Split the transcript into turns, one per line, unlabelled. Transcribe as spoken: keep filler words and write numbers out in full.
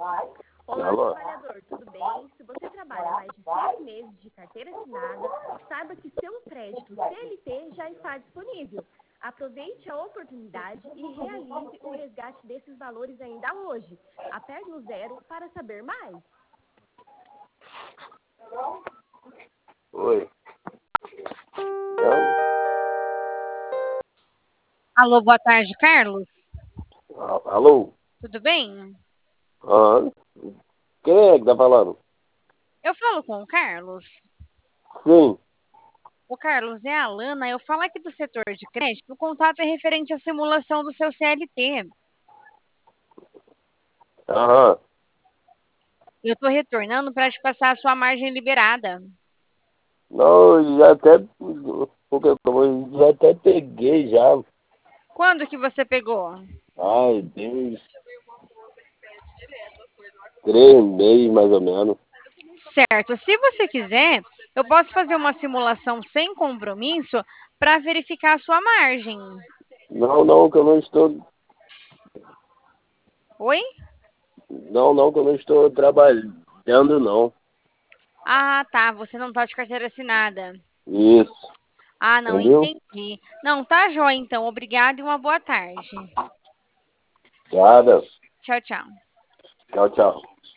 Olá,
Alô?
trabalhador, tudo bem? Se você trabalha mais de seis meses de carteira assinada, saiba que seu crédito C L T já está disponível. Aproveite a oportunidade e realize o resgate desses valores ainda hoje. Aperte o zero para saber mais.
Oi. Não?
Alô, boa tarde, Carlos.
A- Alô?
Tudo bem?
Ah, quem é que tá falando?
Eu falo com o Carlos.
Sim.
O Carlos é a Alana. Eu falo aqui do setor de crédito. O contato é referente à simulação do seu C L T.
Aham.
Eu estou retornando para te passar a sua margem liberada.
Não, já até. Porque eu já até peguei já.
Quando que você pegou?
Ai, Deus. Três meses mais ou menos.
Certo. Se você quiser, eu posso fazer uma simulação sem compromisso para verificar a sua margem.
Não, não, que eu não estou.
Oi?
Não, não, que eu não estou trabalhando, não.
Ah, tá. Você não está de carteira assinada.
Isso.
Ah, não,
Entendeu?
entendi. Não, tá jóia, então. Obrigada e uma boa tarde.
Nada.
Tchau, tchau.
Tchau, tchau.